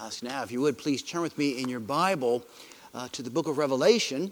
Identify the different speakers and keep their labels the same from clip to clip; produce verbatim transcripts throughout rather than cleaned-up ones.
Speaker 1: ask now, if you would, please turn with me in your Bible uh, to the book of Revelation.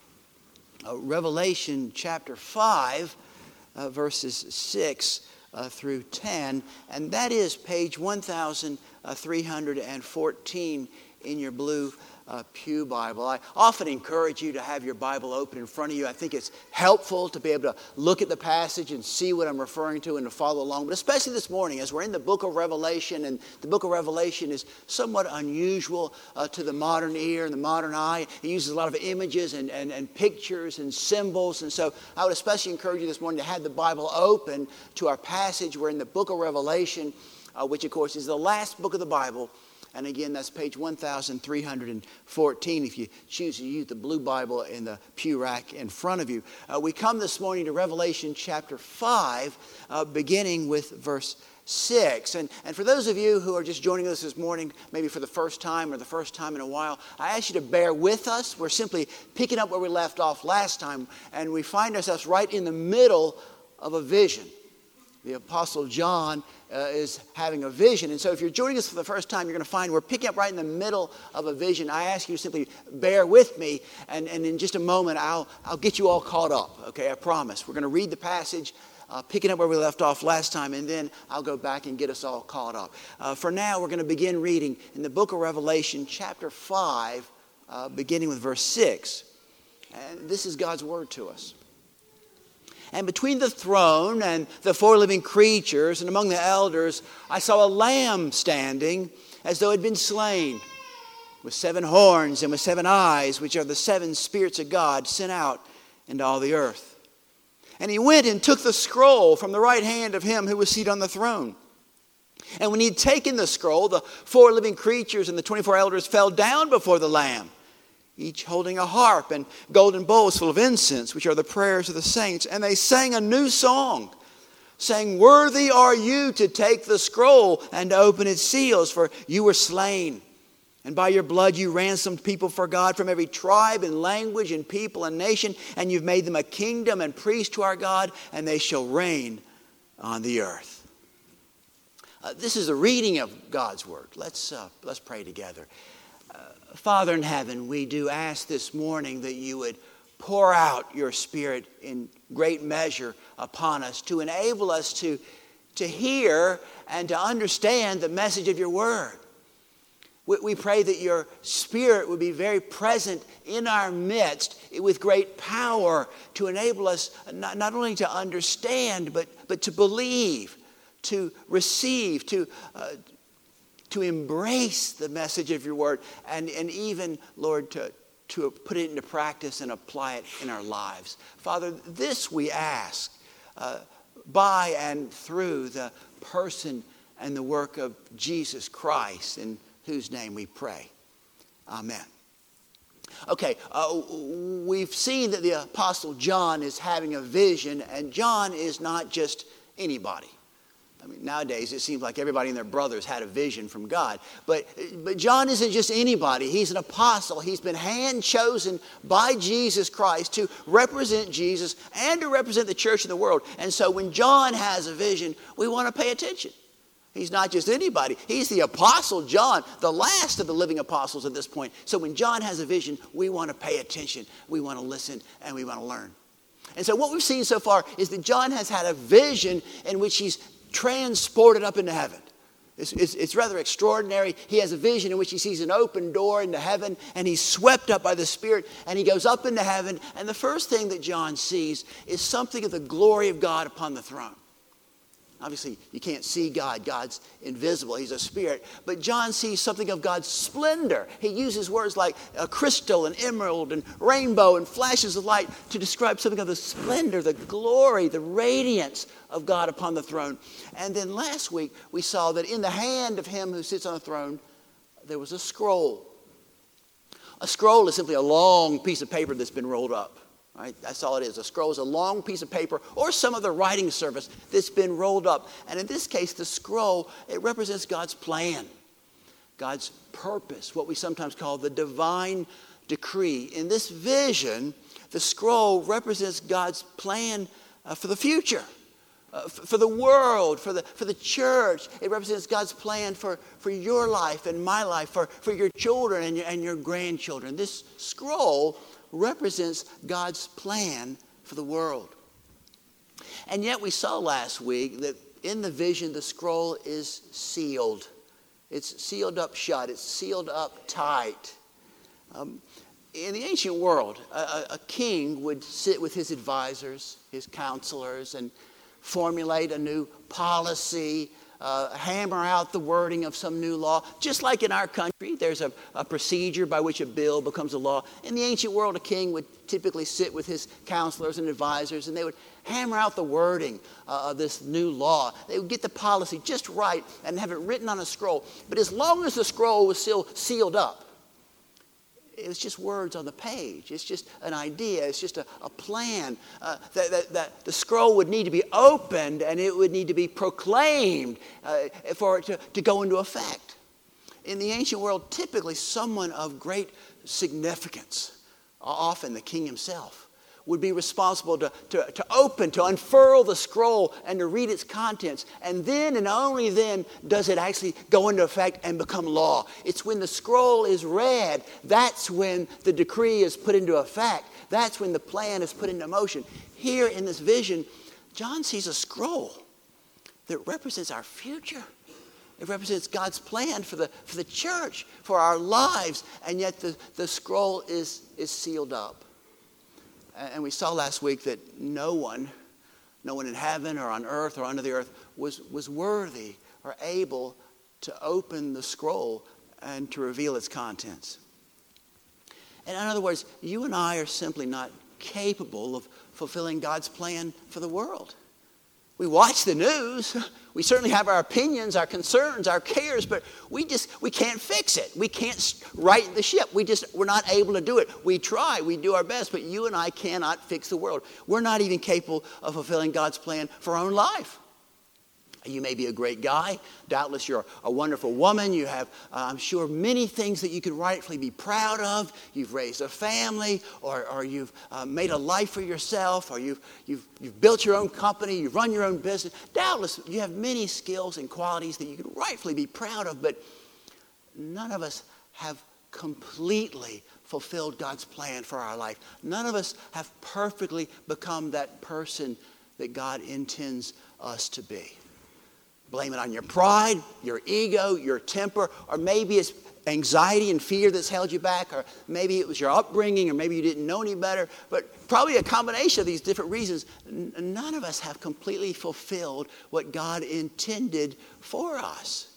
Speaker 1: Uh, Revelation chapter five, uh, verses six uh, through ten. And that is page one thousand three hundred fourteen in your blue Uh, Pew Bible. I often encourage you to have your Bible open in front of you. I think it's helpful to be able to look at the passage and see what I'm referring to and to follow along. But especially this morning as we're in the book of Revelation, and the book of Revelation is somewhat unusual uh, to the modern ear and the modern eye. It uses a lot of images and, and, and pictures and symbols. And so I would especially encourage you this morning to have the Bible open to our passage. We're in the book of Revelation, uh, which of course is the last book of the Bible. And again, that's page one thousand three hundred fourteen if you choose to use the blue Bible in the pew rack in front of you. Uh, we come this morning to Revelation chapter five, uh, beginning with verse six. And, and for those of you who are just joining us this morning, maybe for the first time or the first time in a while, I ask you to bear with us. We're simply picking up where we left off last time, and we find ourselves right in the middle of a vision. The Apostle John uh, is having a vision. And so if you're joining us for the first time, you're going to find we're picking up right in the middle of a vision. I ask you to simply bear with me, and, and in just a moment, I'll, I'll get you all caught up. Okay, I promise. We're going to read the passage, uh, picking up where we left off last time, and then I'll go back and get us all caught up. Uh, for now, we're going to begin reading in the book of Revelation, chapter five, uh, beginning with verse six. And this is God's word to us. And between the throne and the four living creatures and among the elders, I saw a lamb standing as though it had been slain, with seven horns and with seven eyes, which are the seven spirits of God sent out into all the earth. And he went and took the scroll from the right hand of him who was seated on the throne. And when he had taken the scroll, the four living creatures and the twenty-four elders fell down before the Lamb, each holding a harp and golden bowls full of incense, which are the prayers of the saints. And they sang a new song, saying, "Worthy are you to take the scroll and to open its seals, for you were slain. And by your blood you ransomed people for God from every tribe and language and people and nation. And you've made them a kingdom and priests to our God, and they shall reign on the earth." Uh, this is a reading of God's word. Let's, uh, let's pray together. Father in heaven, we do ask this morning that you would pour out your Spirit in great measure upon us to enable us to, to hear and to understand the message of your word. We, we pray that your Spirit would be very present in our midst with great power to enable us not, not only to understand, but, but to believe, to receive, to uh, to embrace the message of your word, and, and even, Lord, to, to put it into practice and apply it in our lives. Father, this we ask uh, by and through the person and the work of Jesus Christ, in whose name we pray. Amen. Okay, uh, we've seen that the Apostle John is having a vision, and John is not just anybody. I mean, nowadays it seems like everybody and their brothers had a vision from God. But, but John isn't just anybody. He's an apostle. He's been hand-chosen by Jesus Christ to represent Jesus and to represent the church in the world. And so when John has a vision, we want to pay attention. He's not just anybody. He's the Apostle John, the last of the living apostles at this point. So when John has a vision, we want to pay attention. We want to listen, and we want to learn. And so what we've seen so far is that John has had a vision in which he's transported up into heaven. It's, it's, it's rather extraordinary. He has a vision in which he sees an open door into heaven, and he's swept up by the Spirit, and he goes up into heaven. And the first thing that John sees is something of the glory of God upon the throne. Obviously, you can't see God. God's invisible. He's a spirit. But John sees something of God's splendor. He uses words like a crystal and emerald and rainbow and flashes of light to describe something of the splendor, the glory, the radiance of God upon the throne. And then last week, we saw that in the hand of him who sits on the throne, there was a scroll. A scroll is simply a long piece of paper that's been rolled up. Right? That's all it is. A scroll is a long piece of paper or some other writing surface that's been rolled up. And in this case, the scroll, it represents God's plan, God's purpose, what we sometimes call the divine decree. In this vision, the scroll represents God's plan uh, for the future. Uh, f- for the world, for the, for the church. It represents God's plan for, for your life and my life, for, for your children and your, and your grandchildren. This scroll represents God's plan for the world. And yet we saw last week that in the vision, the scroll is sealed. It's sealed up shut. It's sealed up tight. Um, in the ancient world, a, a king would sit with his advisors, his counselors, and formulate a new policy, uh, hammer out the wording of some new law. Just like in our country, there's a, a procedure by which a bill becomes a law. In the ancient world, a king would typically sit with his counselors and advisors, and they would hammer out the wording uh, of this new law. They would get the policy just right and have it written on a scroll. But as long as the scroll was still sealed up, it was just words on the page. It's just an idea. It's just a, a plan. Uh, that, that, that the scroll would need to be opened and it would need to be proclaimed uh, for it to, to go into effect. In the ancient world, typically someone of great significance, often the king himself, would be responsible to, to, to open, to unfurl the scroll and to read its contents. And then and only then does it actually go into effect and become law. It's when the scroll is read, that's when the decree is put into effect. That's when the plan is put into motion. Here in this vision, John sees a scroll that represents our future. It represents God's plan for the, for the church, for our lives. And yet the, the scroll is, is sealed up. And we saw last week that no one, no one in heaven or on earth or under the earth was, was worthy or able to open the scroll and to reveal its contents. And in other words, you and I are simply not capable of fulfilling God's plan for the world. We watch the news. We certainly have our opinions, our concerns, our cares, but we just, we can't fix it. We can't right the ship. We just, we're not able to do it. We try, we do our best, but you and I cannot fix the world. We're not even capable of fulfilling God's plan for our own life. You may be a great guy. Doubtless you're a wonderful woman. You have, uh, I'm sure, many things that you could rightfully be proud of. You've raised a family, or, or you've uh, made a life for yourself, or you've, you've, you've built your own company, you've run your own business. Doubtless you have many skills and qualities that you could rightfully be proud of, but none of us have completely fulfilled God's plan for our life. None of us have perfectly become that person that God intends us to be. Blame it on your pride, your ego, your temper, or maybe it's anxiety and fear that's held you back, or maybe it was your upbringing, or maybe you didn't know any better, but probably a combination of these different reasons. N- none of us have completely fulfilled what God intended for us.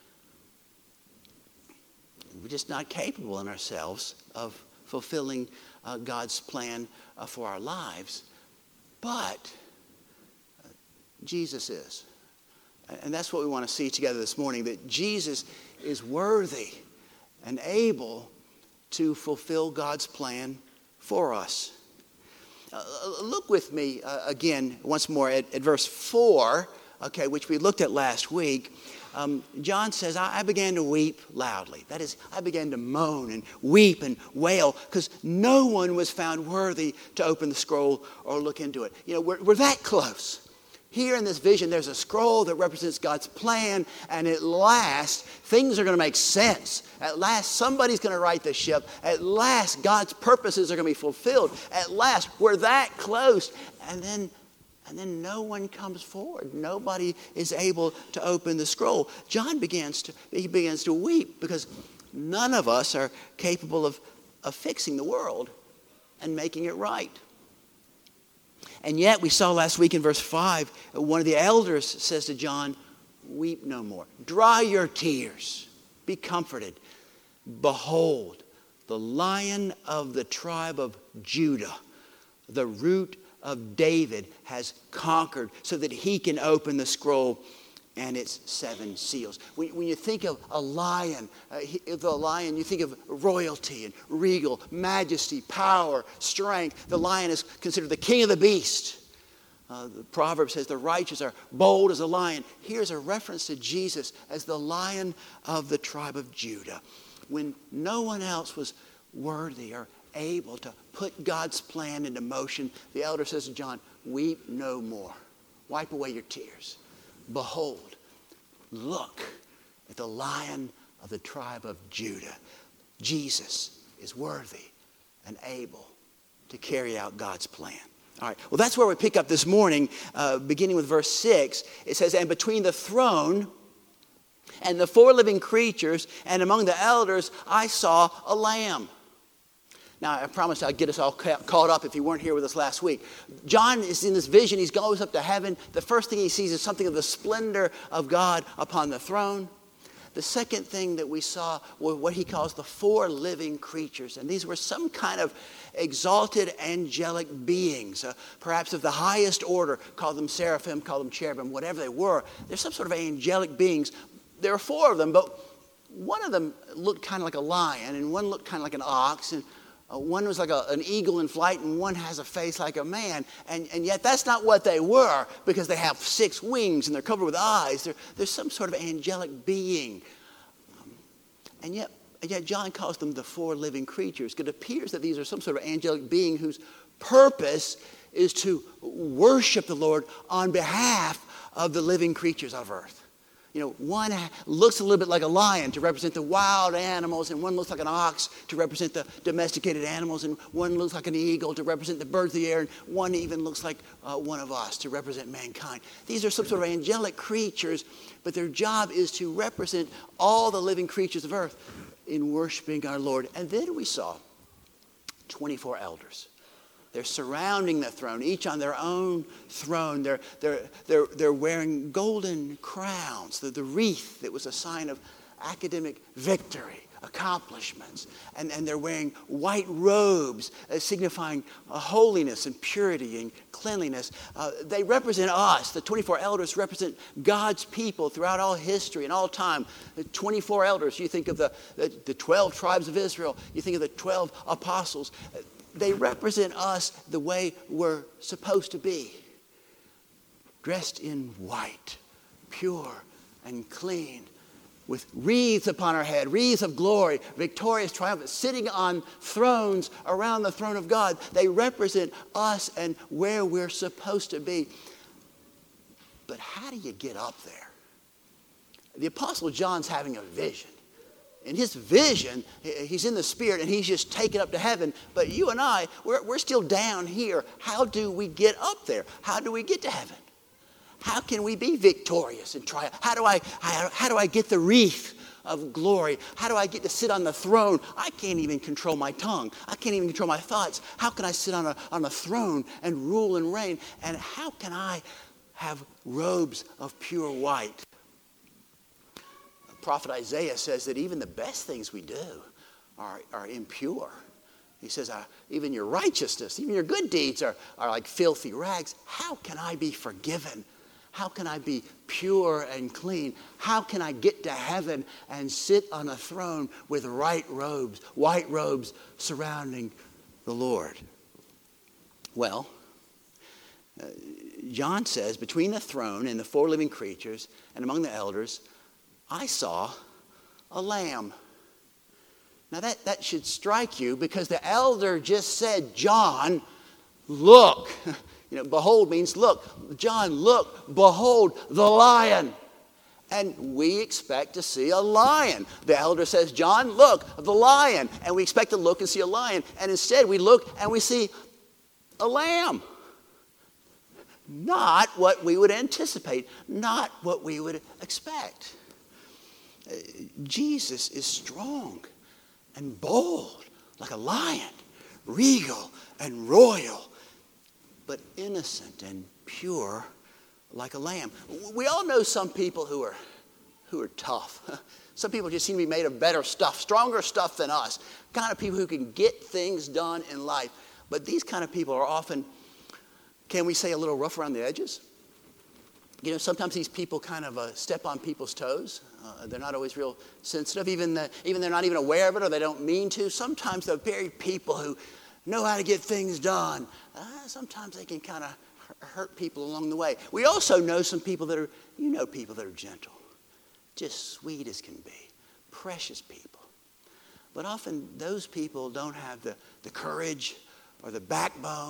Speaker 1: We're just not capable in ourselves of fulfilling uh, God's plan uh, for our lives, but uh, Jesus is. And that's what we want to see together this morning, that Jesus is worthy and able to fulfill God's plan for us. Uh, look with me uh, again once more at, at verse four, okay, which we looked at last week. Um, John says, I, I began to weep loudly. That is, I began to moan and weep and wail because no one was found worthy to open the scroll or look into it. You know, we're, we're that close. Here in this vision, there's a scroll that represents God's plan, and at last, things are going to make sense. At last, somebody's going to right the ship. At last, God's purposes are going to be fulfilled. At last, we're that close. And then, and then no one comes forward. Nobody is able to open the scroll. John begins to, he begins to weep because none of us are capable of, of fixing the world and making it right. And yet, we saw last week in verse five, one of the elders says to John, weep no more. Dry your tears. Be comforted. Behold, the Lion of the tribe of Judah, the root of David, has conquered so that he can open the scroll and its seven seals. When, when you think of a lion, uh, he, the lion, you think of royalty and regal, majesty, power, strength. The lion is considered the king of the beast. Uh, the proverb says the righteous are bold as a lion. Here's a reference to Jesus as the Lion of the tribe of Judah. When no one else was worthy or able to put God's plan into motion, the elder says to John, weep no more. Wipe away your tears. Behold, look at the Lion of the tribe of Judah. Jesus is worthy and able to carry out God's plan. All right, well, that's where we pick up this morning, uh, beginning with verse six. It says, and between the throne and the four living creatures and among the elders, I saw a lamb. Now, I promised I'd get us all ca- caught up if you weren't here with us last week. John is in this vision. He goes up to heaven. The first thing he sees is something of the splendor of God upon the throne. The second thing that we saw were what he calls the four living creatures. And these were some kind of exalted angelic beings, uh, perhaps of the highest order. Call them seraphim, call them cherubim, whatever they were. They're some sort of angelic beings. There are four of them, but one of them looked kind of like a lion, and one looked kind of like an ox, and Uh, one was like a, an eagle in flight, and one has a face like a man. And, and yet that's not what they were, because they have six wings and they're covered with eyes. They're, they're some sort of angelic being. Um, and, yet, and yet John calls them the four living creatures. It appears that these are some sort of angelic being whose purpose is to worship the Lord on behalf of the living creatures of earth. You know, one looks a little bit like a lion to represent the wild animals, and one looks like an ox to represent the domesticated animals, and one looks like an eagle to represent the birds of the air, and one even looks like uh, one of us to represent mankind. These are some sort of angelic creatures, but their job is to represent all the living creatures of earth in worshiping our Lord. And then we saw twenty-four elders. They're surrounding the throne, each on their own throne. They're, they're, they're, they're wearing golden crowns, the, the wreath that was a sign of academic victory, accomplishments. And, and they're wearing white robes uh, signifying uh, holiness and purity and cleanliness. Uh, they represent us. The twenty-four elders represent God's people throughout all history and all time. The twenty-four elders, you think of the, the, the twelve tribes of Israel. You think of the twelve apostles. They represent us the way we're supposed to be. Dressed in white, pure and clean, with wreaths upon our head, wreaths of glory, victorious, triumphant, sitting on thrones around the throne of God. They represent us and where we're supposed to be. But how do you get up there? The Apostle John's having a vision. In his vision, he's in the Spirit and he's just taken up to heaven. But you and I, we're, we're still down here. How do we get up there? How do we get to heaven? How can we be victorious and triumph? How do I, how, how do I get the wreath of glory? How do I get to sit on the throne? I can't even control my tongue. I can't even control my thoughts. How can I sit on a, on a throne and rule and reign? And how can I have robes of pure white? Prophet Isaiah says that even the best things we do are, are impure. He says, uh, even your righteousness, even your good deeds are, are like filthy rags. How can I be forgiven? How can I be pure and clean? How can I get to heaven and sit on a throne with white robes, white robes surrounding the Lord? Well, uh, John says, between the throne and the four living creatures and among the elders, I saw a lamb. Now that, that should strike you, because the elder just said, John, look. You know, behold means look. John, look, behold the lion. And we expect to see a lion. The elder says, John, look, the lion. And we expect to look and see a lion. And instead we look and we see a lamb. Not what we would anticipate. Not what we would expect. Jesus is strong and bold like a lion, regal and royal, but innocent and pure like a lamb. We all know some people who are who are tough. Some people just seem to be made of better stuff, stronger stuff than us, kind of people who can get things done in life. But these kind of people are often, can we say, a little rough around the edges? You know, sometimes these people kind of uh, step on people's toes. Uh, they're not always real sensitive. Even, the, even they're not even aware of it, or they don't mean to. Sometimes the very people who know how to get things done, uh, sometimes they can kind of hurt people along the way. We also know some people that are, you know, people that are gentle, just sweet as can be, precious people. But often those people don't have the, the courage or the backbone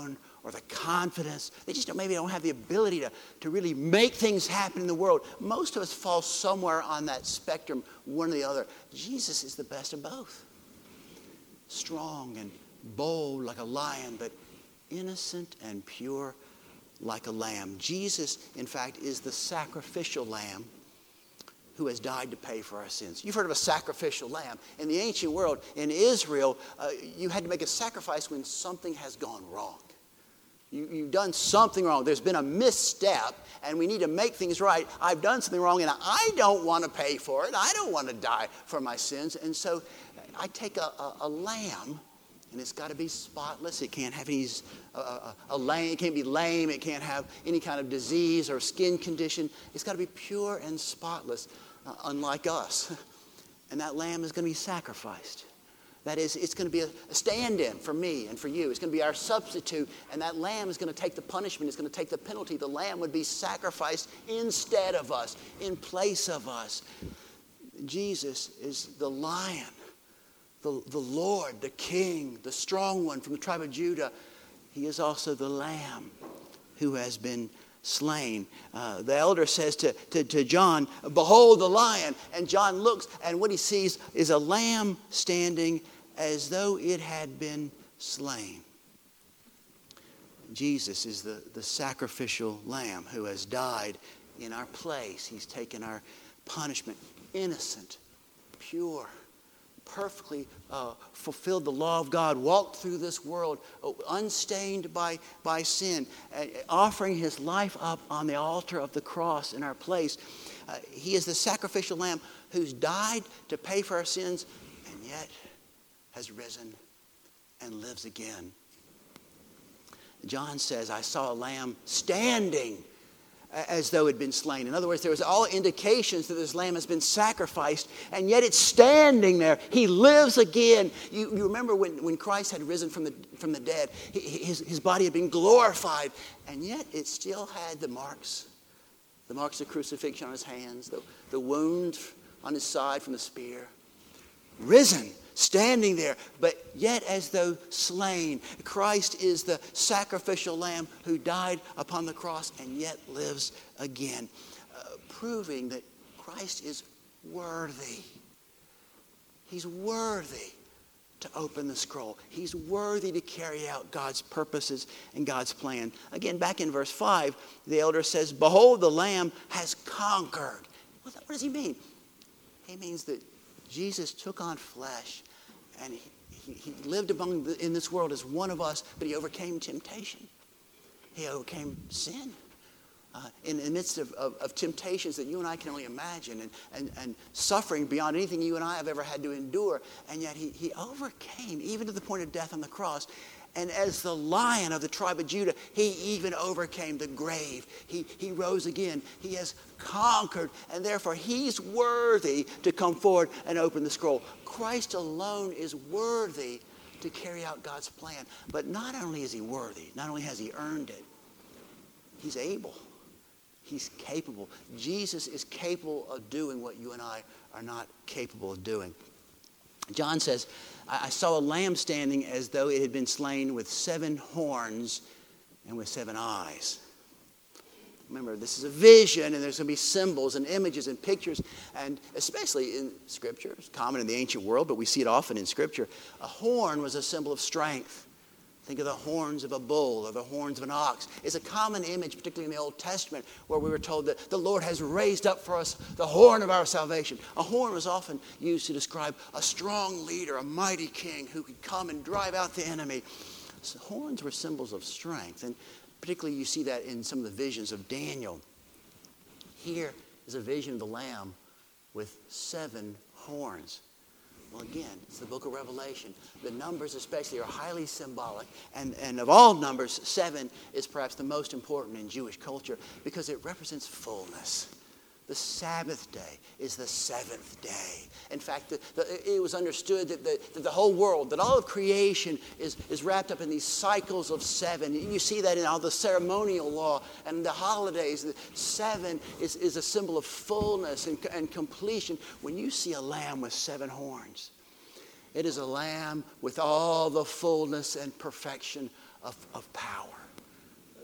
Speaker 1: or the confidence. They just don't, maybe don't have the ability to, to really make things happen in the world. Most of us fall somewhere on that spectrum, one or the other. Jesus is the best of both. Strong and bold like a lion, but innocent and pure like a lamb. Jesus, in fact, is the sacrificial lamb who has died to pay for our sins. You've heard of a sacrificial lamb. In the ancient world, in Israel, uh, you had to make a sacrifice when something has gone wrong. You, you've done something wrong. There's been a misstep, and we need to make things right. I've done something wrong, and I don't want to pay for it. I don't want to die for my sins. And so I take a, a, a lamb, and it's got to be spotless. It can't have any, uh, a, a lame, it can't be lame. It can't have any kind of disease or skin condition. It's got to be pure and spotless, uh, unlike us. And that lamb is going to be sacrificed. That is, it's going to be a stand-in for me and for you. It's going to be our substitute, and that lamb is going to take the punishment. It's going to take the penalty. The lamb would be sacrificed instead of us, in place of us. Jesus is the lion, the, the Lord, the King, the strong one from the tribe of Judah. He is also the lamb who has been slain. Uh, the elder says to, to, to John, "Behold the lion." And John looks, and what he sees is a lamb standing as though it had been slain. Jesus is the, the sacrificial lamb who has died in our place. He's taken our punishment. Innocent, pure, perfectly uh, fulfilled the law of God, walked through this world uh, unstained by, by sin, uh, offering his life up on the altar of the cross in our place. Uh, he is the sacrificial lamb who's died to pay for our sins, and yet has risen and lives again. John says, "I saw a lamb standing as though it had been slain." In other words, there was all indications that this lamb has been sacrificed, and yet it's standing there. He lives again. You, you remember when, when Christ had risen from the, from the dead, he, his, his body had been glorified, and yet it still had the marks, the marks of crucifixion on his hands, the, the wound on his side from the spear. Risen, standing there, but yet as though slain. Christ is the sacrificial lamb who died upon the cross and yet lives again, uh, proving that Christ is worthy. He's worthy to open the scroll. He's worthy to carry out God's purposes and God's plan. Again, back in verse five, the elder says, "Behold, the Lamb has conquered." What does he mean? He means that Jesus took on flesh, and he, he, he lived among the, in this world as one of us, but he overcame temptation. He overcame sin. Uh, in the midst of, of, of temptations that you and I can only imagine, and, and, and suffering beyond anything you and I have ever had to endure. And yet he, he overcame, even to the point of death on the cross. And as the Lion of the tribe of Judah, he even overcame the grave. He, he rose again. He has conquered, and therefore he's worthy to come forward and open the scroll. Christ alone is worthy to carry out God's plan. But not only is he worthy, not only has he earned it, he's able. He's capable. Jesus is capable of doing what you and I are not capable of doing. John says, "I saw a lamb standing as though it had been slain, with seven horns and with seven eyes." Remember, this is a vision, and there's going to be symbols and images and pictures, and especially in Scripture. It's common in the ancient world, but we see it often in Scripture. A horn was a symbol of strength. Think of the horns of a bull or the horns of an ox. It's a common image, particularly in the Old Testament, where we were told that the Lord has raised up for us the horn of our salvation. A horn was often used to describe a strong leader, a mighty king who could come and drive out the enemy. So horns were symbols of strength, and particularly you see that in some of the visions of Daniel. Here is a vision of the Lamb with seven horns. Well, again, it's the book of Revelation. The numbers especially are highly symbolic. And, and of all numbers, seven is perhaps the most important in Jewish culture because it represents fullness. The Sabbath day is the seventh day. In fact, the, the, it was understood that the, that the whole world, that all of creation is, is wrapped up in these cycles of seven. You see that in all the ceremonial law and the holidays. The seven is, is a symbol of fullness and, and completion. When you see a lamb with seven horns, it is a lamb with all the fullness and perfection of, of power.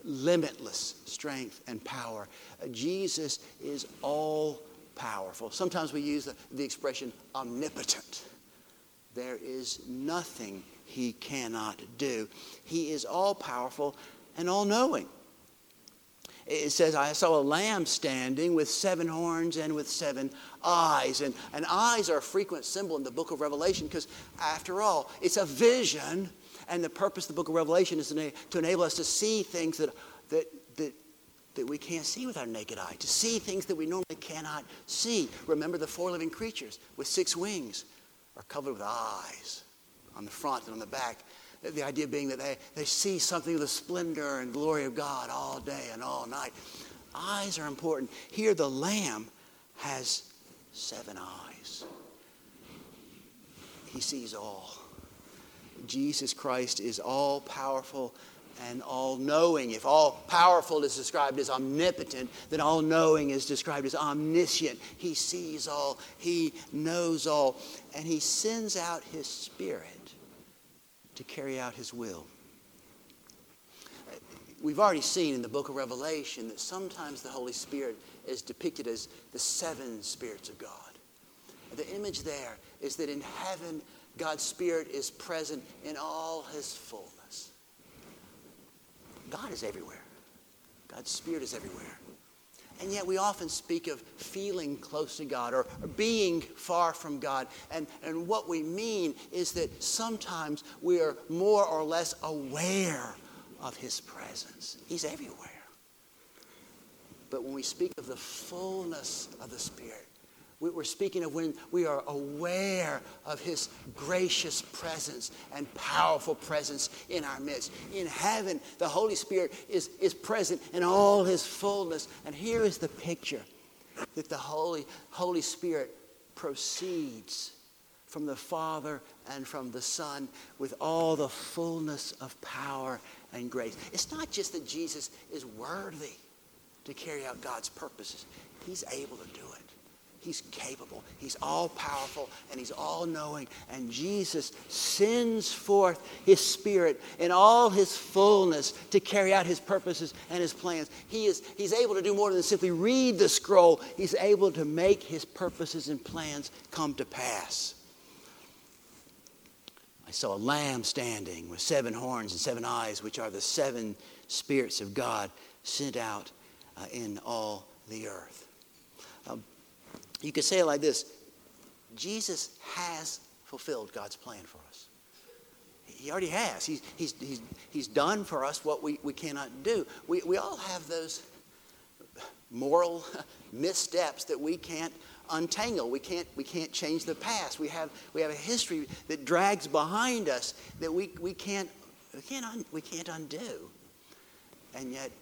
Speaker 1: limitless strength and power. Uh, Jesus is all powerful. Sometimes we use the, the expression omnipotent. There is nothing he cannot do. He is all powerful and all knowing. It says, I saw a lamb standing with seven horns and with seven eyes. And, and eyes are a frequent symbol in the book of Revelation because, after all, it's a vision. And the purpose of the book of Revelation is to, to enable us to see things that, that, that, that we can't see with our naked eye. To see things that we normally cannot see. Remember, the four living creatures with six wings are covered with eyes on the front and on the back. The idea being that they, they see something of the splendor and glory of God all day and all night. Eyes are important. Here the Lamb has seven eyes. He sees all. Jesus Christ is all powerful and all knowing. If all powerful is described as omnipotent, then all knowing is described as omniscient. He sees all. He knows all. And he sends out his Spirit to carry out his will. We've already seen in the book of Revelation that sometimes the Holy Spirit is depicted as the seven spirits of God. The image there is that in heaven, God's Spirit is present in all his fullness. God is everywhere. God's Spirit is everywhere. And yet we often speak of feeling close to God or, or being far from God. And, and what we mean is that sometimes we are more or less aware of his presence. He's everywhere. But when we speak of the fullness of the Spirit, we're speaking of when we are aware of his gracious presence and powerful presence in our midst. In heaven, the Holy Spirit is, is present in all his fullness. And here is the picture that the Holy, Holy Spirit proceeds from the Father and from the Son with all the fullness of power and grace. It's not just that Jesus is worthy to carry out God's purposes. He's able to do it. He's capable. He's all-powerful, and he's all-knowing. And Jesus sends forth his Spirit in all his fullness to carry out his purposes and his plans. He is, he's able to do more than simply read the scroll. He's able to make his purposes and plans come to pass. I saw a lamb standing with seven horns and seven eyes, which are the seven spirits of God sent out uh, in all the earth. Um, You could say it like this: Jesus has fulfilled God's plan for us. He already has. He's, he's, he's, he's done for us what we, we cannot do. We, we all have those moral missteps that we can't untangle. We can't, we can't change the past. We have, we have a history that drags behind us that we, we, can't, we, can't, un, we can't undo. And yet,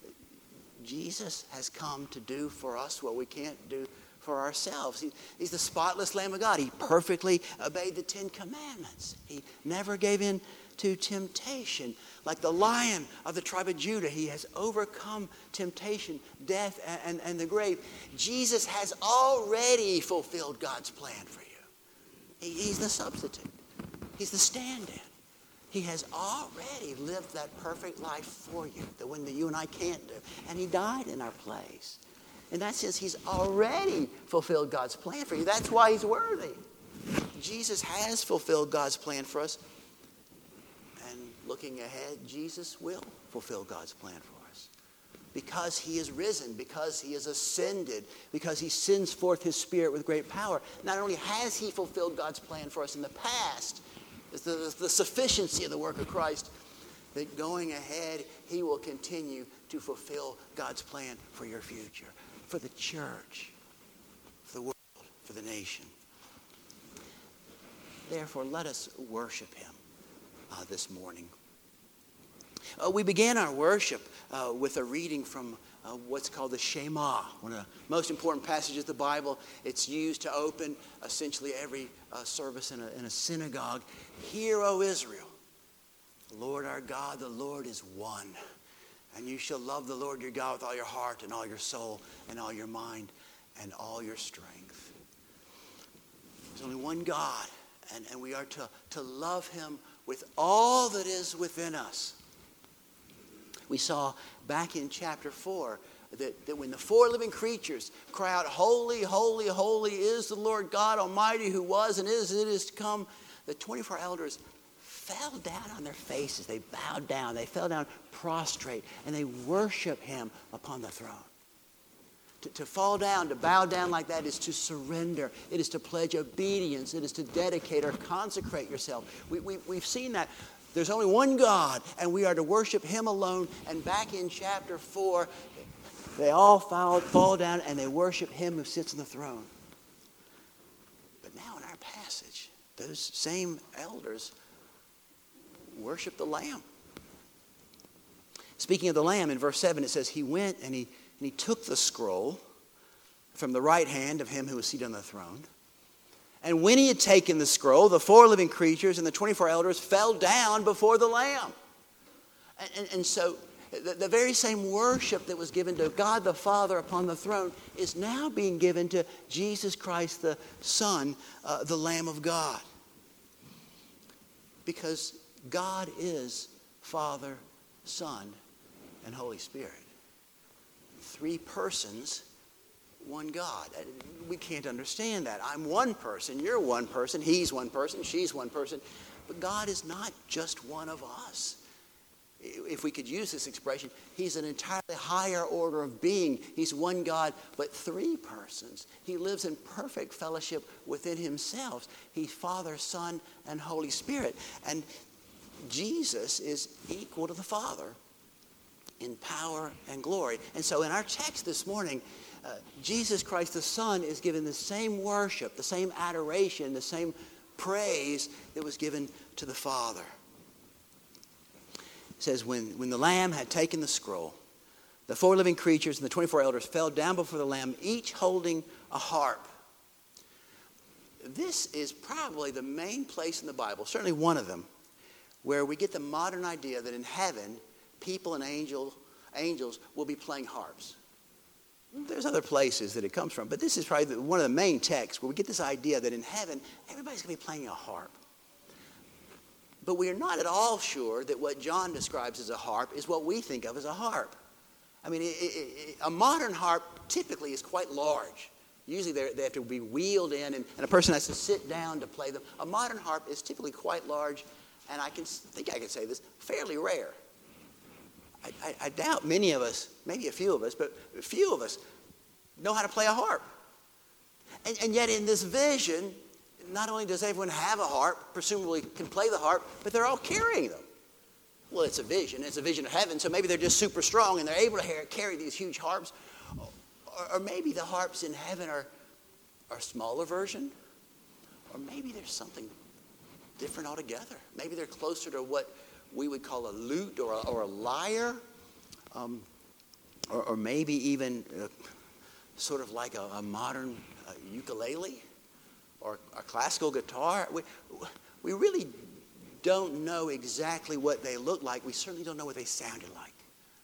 Speaker 1: Jesus has come to do for us what we can't do for ourselves. He, he's the spotless Lamb of God. He perfectly obeyed the Ten Commandments. He never gave in to temptation. Like the Lion of the tribe of Judah, he has overcome temptation, death, and, and, and the grave. Jesus has already fulfilled God's plan for you. He, he's the substitute. He's the stand-in. He has already lived that perfect life for you, the one that you and I can't do. And he died in our place. In that sense, he's already fulfilled God's plan for you. That's why he's worthy. Jesus has fulfilled God's plan for us. And looking ahead, Jesus will fulfill God's plan for us. Because he is risen, because he is ascended, because he sends forth his Spirit with great power. Not only has he fulfilled God's plan for us in the past, it's the, the sufficiency of the work of Christ, that going ahead, he will continue to fulfill God's plan for your future, for the church, for the world, for the nation. Therefore, let us worship him uh, this morning. Uh, we began our worship uh, with a reading from uh, what's called the Shema, one of the most important passages of the Bible. It's used to open essentially every uh, service in a, in a synagogue. Hear, O Israel, the Lord our God, the Lord is one. And you shall love the Lord your God with all your heart and all your soul and all your mind and all your strength. There's only one God, and, and we are to, to love him with all that is within us. We saw back in chapter four that, that when the four living creatures cry out, holy, holy, holy is the Lord God Almighty, who was and is and is to come, the twenty-four elders fell down on their faces. They bowed down. They fell down prostrate, and they worship him upon the throne. To, to fall down, to bow down like that is to surrender. It is to pledge obedience. It is to dedicate or consecrate yourself. We, we, we've seen that. There's only one God, and we are to worship him alone. And back in chapter four, they all fall, fall down, and they worship him who sits on the throne. But now in our passage, those same elders worship the Lamb. Speaking of the Lamb, in verse seven, it says, he went and he, and he took the scroll from the right hand of him who was seated on the throne. And when he had taken the scroll, the four living creatures and the twenty-four elders fell down before the Lamb. And, and, and so the, the very same worship that was given to God the Father upon the throne is now being given to Jesus Christ, the Son, uh, the Lamb of God. Because God is Father, Son, and Holy Spirit. Three persons, one God. We can't understand that. I'm one person, you're one person, he's one person, she's one person. But God is not just one of us. If we could use this expression, he's an entirely higher order of being. He's one God, but three persons. He lives in perfect fellowship within himself. He's Father, Son, and Holy Spirit. And Jesus is equal to the Father in power and glory. And so in our text this morning, uh, Jesus Christ the Son is given the same worship, the same adoration, the same praise that was given to the Father. It says, when, when the Lamb had taken the scroll, the four living creatures and the twenty-four elders fell down before the Lamb, each holding a harp. This is probably the main place in the Bible, certainly one of them, where we get the modern idea that in heaven, people and angel, angels will be playing harps. There's other places that it comes from, but this is probably one of the main texts where we get this idea that in heaven, everybody's going to be playing a harp. But we are not at all sure that what John describes as a harp is what we think of as a harp. I mean, it, it, it, a modern harp typically is quite large. Usually they have to be wheeled in, and, and a person has to sit down to play them. A modern harp is typically quite large, and I can think I can say this, fairly rare. I, I, I doubt many of us, maybe a few of us, but a few of us know how to play a harp. And, and yet in this vision, not only does everyone have a harp, presumably can play the harp, but they're all carrying them. Well, it's a vision. It's a vision of heaven, so maybe they're just super strong and they're able to carry these huge harps. Or, or maybe the harps in heaven are, are a smaller version. Or maybe there's something different altogether. Maybe they're closer to what we would call a lute or a, or a lyre. Um, or, or maybe even uh, sort of like a, a modern uh, ukulele or a classical guitar. We, we really don't know exactly what they look like. We certainly don't know what they sounded like.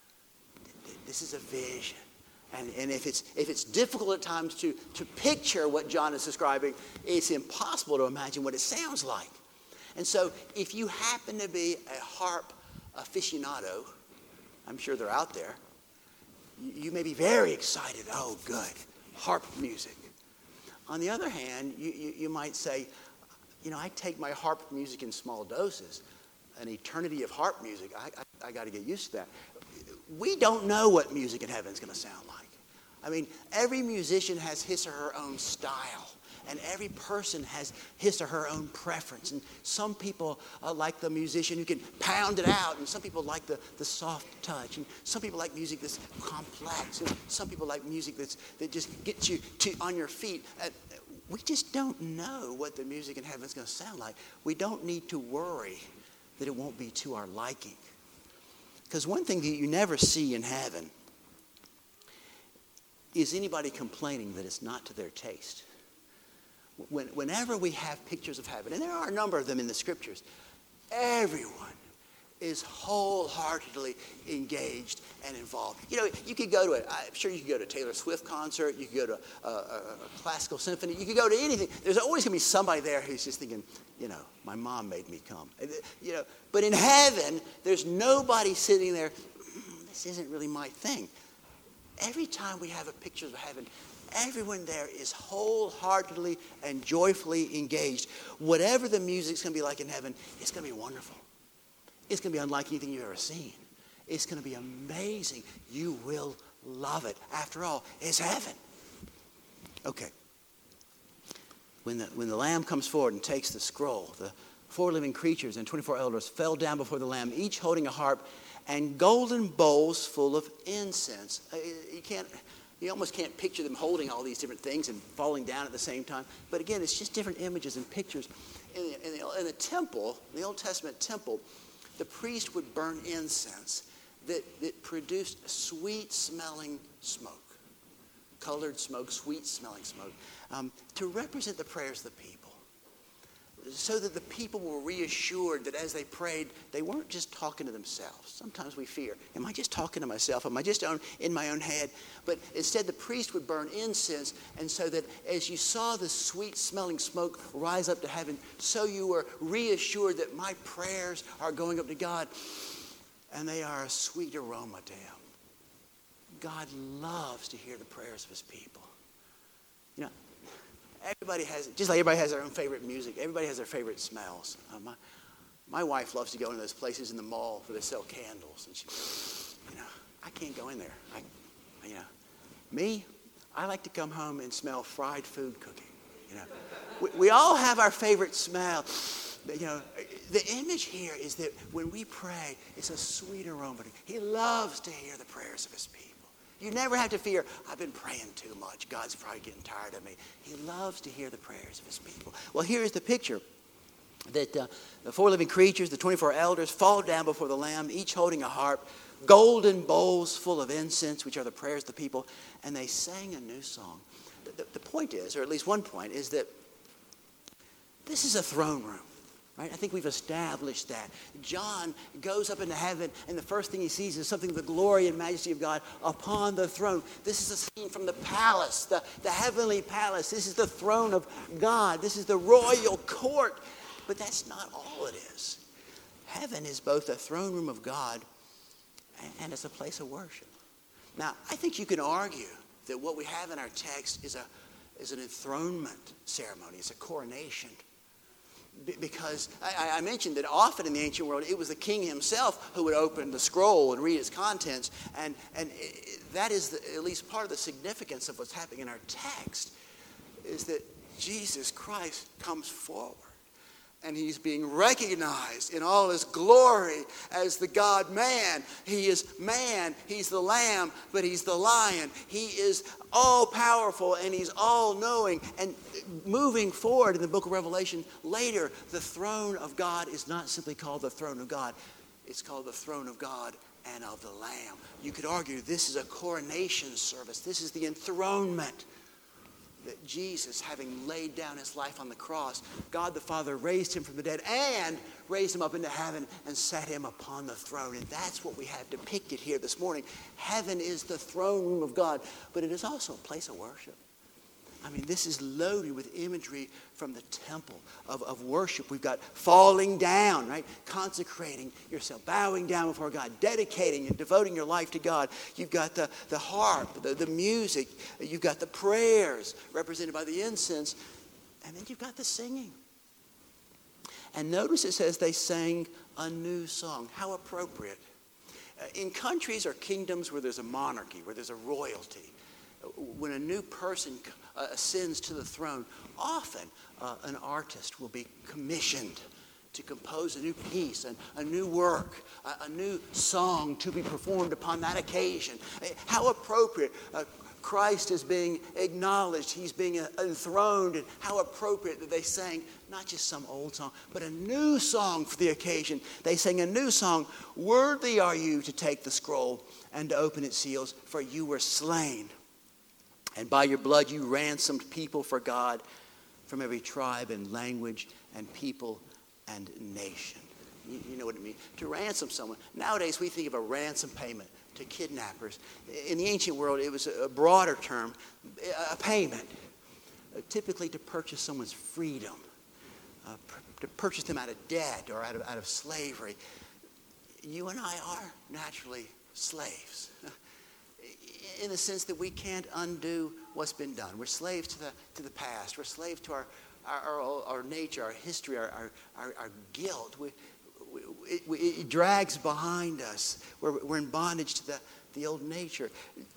Speaker 1: This is a vision. And, and if it's if it's difficult at times to, to picture what John is describing, it's impossible to imagine what it sounds like. And so if you happen to be a harp aficionado, I'm sure they're out there, you, you may be very excited. Oh, good, harp music. On the other hand, you, you, you might say, you know, I take my harp music in small doses. An eternity of harp music, I, I, I got to get used to that. We don't know what music in heaven is going to sound like. I mean, every musician has his or her own style. And every person has his or her own preference. And some people uh, like the musician who can pound it out. And some people like the, the soft touch. And some people like music that's complex. And some people like music that's, that just gets you to, on your feet. Uh, we just don't know what the music in heaven is going to sound like. We don't need to worry that it won't be to our liking. Because one thing that you never see in heaven is anybody complaining that it's not to their taste. When, whenever we have pictures of heaven, and there are a number of them in the scriptures, everyone is wholeheartedly engaged and involved. You know, you could go to it. I'm sure you could go to a Taylor Swift concert. You could go to a, a, a classical symphony. You could go to anything. There's always going to be somebody there who's just thinking, you know, my mom made me come. You know, but in heaven, there's nobody sitting there. this isn't really my thing. Every time we have a picture of heaven, everyone there is wholeheartedly and joyfully engaged. Whatever the music's going to be like in heaven, it's going to be wonderful. It's going to be unlike anything you've ever seen. It's going to be amazing. You will love it. After all, it's heaven. Okay. When the, when the Lamb comes forward and takes the scroll, the four living creatures and twenty-four elders fell down before the Lamb, each holding a harp and golden bowls full of incense. You can't, you almost can't picture them holding all these different things and falling down at the same time. But again, it's just different images and pictures. In the, in the, in the temple, the Old Testament temple, the priest would burn incense that, that produced sweet-smelling smoke. Colored smoke, sweet-smelling smoke, um, to represent the prayers of the people. So that the people were reassured that as they prayed, they weren't just talking to themselves. Sometimes we fear, am I just talking to myself? Am I just on, in my own head? But instead, the priest would burn incense, and so that as you saw the sweet-smelling smoke rise up to heaven, so you were reassured that my prayers are going up to God, and they are a sweet aroma to him. God loves to hear the prayers of his people. You know, everybody has, just like everybody has their own favorite music, everybody has their favorite smells. Uh, my, my wife loves to go into those places in the mall where they sell candles. And she, you know, I can't go in there. I, you know, me, I like to come home and smell fried food cooking. You know, we, we all have our favorite smell. You know, the image here is that when we pray, it's a sweet aroma. He loves to hear the prayers of his people. You never have to fear, I've been praying too much. God's probably getting tired of me. He loves to hear the prayers of his people. Well, here's the picture. That uh, the four living creatures, the twenty-four elders, fall down before the Lamb, each holding a harp, golden bowls full of incense, which are the prayers of the people, and they sang a new song. The, the, the point is, or at least one point, is that this is a throne room. Right? I think we've established that. John goes up into heaven, and the first thing he sees is something of the glory and majesty of God upon the throne. This is a scene from the palace, the, the heavenly palace. This is the throne of God. This is the royal court. But that's not all it is. Heaven is both a throne room of God and, and it's a place of worship. Now, I think you can argue that what we have in our text is, a, is an enthronement ceremony. It's a coronation. Because I, I mentioned that often in the ancient world, it was the king himself who would open the scroll and read its contents. And, and it, that is the, at least part of the significance of what's happening in our text, is that Jesus Christ comes forward. And he's being recognized in all his glory as the God-man. He is man, he's the lamb, but he's the lion. He is all-powerful and he's all-knowing. And moving forward in the book of Revelation, later, the throne of God is not simply called the throne of God. It's called the throne of God and of the Lamb. You could argue this is a coronation service. This is the enthronement. That Jesus, having laid down his life on the cross, God the Father raised him from the dead and raised him up into heaven and set him upon the throne. And that's what we have depicted here this morning. Heaven is the throne room of God, but it is also a place of worship. I mean, this is loaded with imagery from the temple of, of worship. We've got falling down, right? Consecrating yourself, bowing down before God, dedicating and devoting your life to God. You've got the, the harp, the, the music. You've got the prayers represented by the incense. And then you've got the singing. And notice it says they sang a new song. How appropriate. In countries or kingdoms where there's a monarchy, where there's a royalty, when a new person uh, ascends to the throne, often uh, an artist will be commissioned to compose a new piece, and a new work, a, a new song to be performed upon that occasion. How appropriate. Uh, Christ is being acknowledged. He's being enthroned. And how appropriate that they sang not just some old song, but a new song for the occasion. They sang a new song. Worthy are you to take the scroll and to open its seals, for you were slain. And by your blood you ransomed people for God from every tribe and language and people and nation. You, you know what it means? To ransom someone. Nowadays we think of a ransom payment to kidnappers. In the ancient world it was a broader term, a payment, uh, typically to purchase someone's freedom, uh, pr- to purchase them out of debt or out of, out of slavery. You and I are naturally slaves. In the sense that we can't undo what's been done. We're slaves to the to the past. We're slaves to our our, our, our nature, our history, our our, our, our guilt. We, we, it, it drags behind us. We're, we're in bondage to the, the old nature.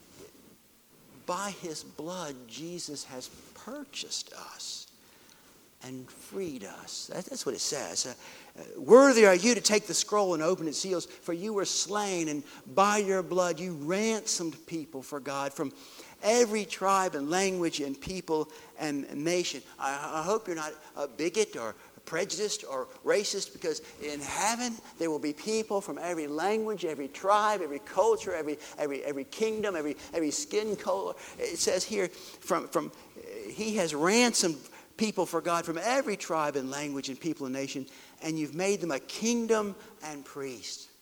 Speaker 1: By his blood, Jesus has purchased us and freed us. That, that's what it says. Uh, uh, Worthy are you to take the scroll and open its seals, for you were slain, and by your blood you ransomed people for God from every tribe and language and people and nation. I, I hope you're not a bigot or prejudiced or racist, because in heaven there will be people from every language, every tribe, every culture, every every every kingdom, every every skin color. It says here, from from he has ransomed people for God from every tribe and language and people and nation, and you've made them a kingdom and priest.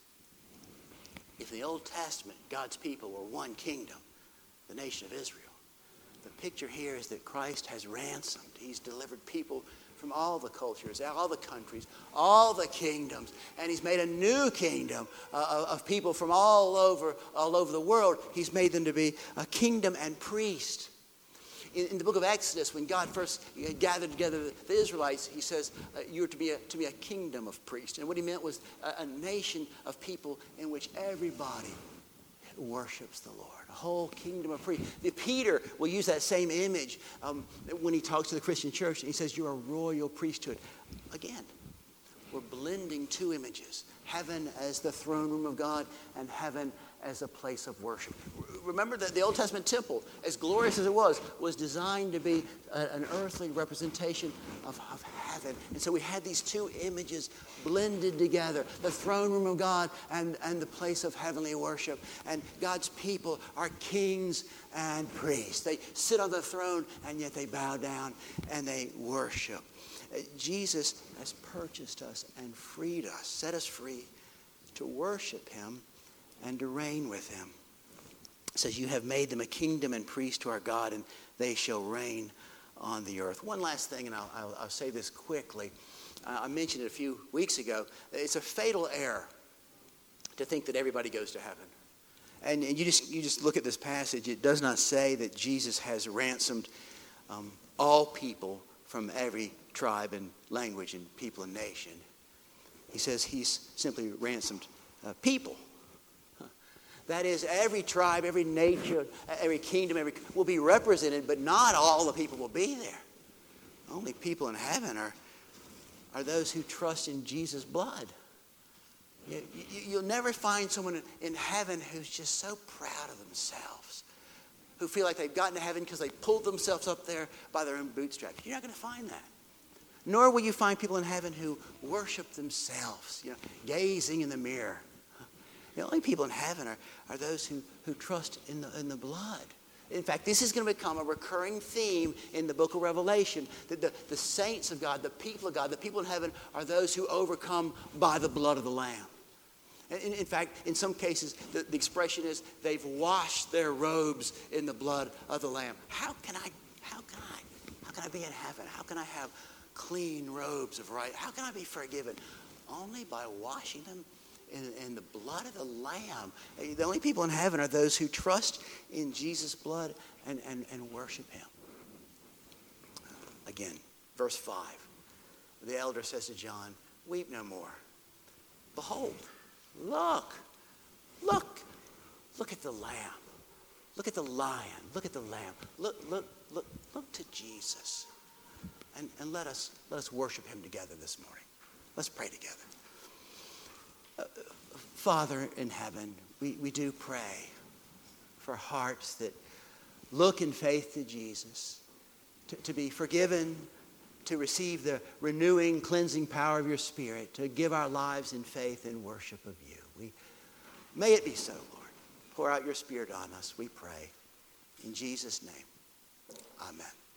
Speaker 1: If in the Old Testament God's people were one kingdom, the nation of Israel, the picture here is that Christ has ransomed. He's delivered people from all the cultures, all the countries, all the kingdoms, and he's made a new kingdom uh, of people from all over, all over the world. He's made them to be a kingdom and priest. In, in the book of Exodus, when God first gathered together the Israelites, he says, uh, "You are to be a, to be a kingdom of priests." And what he meant was a, a nation of people in which everybody worships the Lord. A whole kingdom of priests. The Peter will use that same image um, when he talks to the Christian church. And he says, "You're a royal priesthood." Again, we're blending two images. Heaven as the throne room of God, and heaven as a place of worship. Remember that the Old Testament temple, as glorious as it was, was designed to be a, an earthly representation of, of heaven. And so we had these two images blended together, the throne room of God and, and the place of heavenly worship. And God's people are kings and priests. They sit on the throne, and yet they bow down and they worship. Jesus has purchased us and freed us, set us free to worship him and to reign with him. It says, "You have made them a kingdom and priests to our God, and they shall reign on the earth." One last thing, and I'll, I'll, I'll say this quickly. Uh, I mentioned it a few weeks ago. It's a fatal error to think that everybody goes to heaven. And, and you just you just look at this passage. It does not say that Jesus has ransomed um, all people from every tribe and language and people and nation. He says he's simply ransomed uh, people. That is, every tribe, every nation, every kingdom, every will be represented, but not all the people will be there. Only people in heaven are, are those who trust in Jesus' blood. You, you, you'll never find someone in, in heaven who's just so proud of themselves, who feel like they've gotten to heaven because they pulled themselves up there by their own bootstraps. You're not going to find that. Nor will you find people in heaven who worship themselves, you know, gazing in the mirror. The only people in heaven are, are those who, who trust in the, in the blood. In fact, this is going to become a recurring theme in the book of Revelation, that the, the saints of God, the people of God, the people in heaven are those who overcome by the blood of the Lamb. In, in fact, in some cases, the, the expression is they've washed their robes in the blood of the Lamb. How can I, how can I, how can I be in heaven? How can I have clean robes of right? How can I be forgiven? Only by washing them in, in the blood of the Lamb. The only people in heaven are those who trust in Jesus' blood and, and, and worship him. Again, verse five. The elder says to John, "Weep no more. Behold, look, look, look at the Lamb. Look at the Lion. Look at the Lamb. Look, look, look, look to Jesus." And, and let us let us worship him together this morning. Let's pray together. Uh, Father in heaven, we, we do pray for hearts that look in faith to Jesus, to, to be forgiven, to receive the renewing, cleansing power of your Spirit, to give our lives in faith and worship of you. We, may it be so, Lord. Pour out your Spirit on us, we pray. In Jesus' name, amen.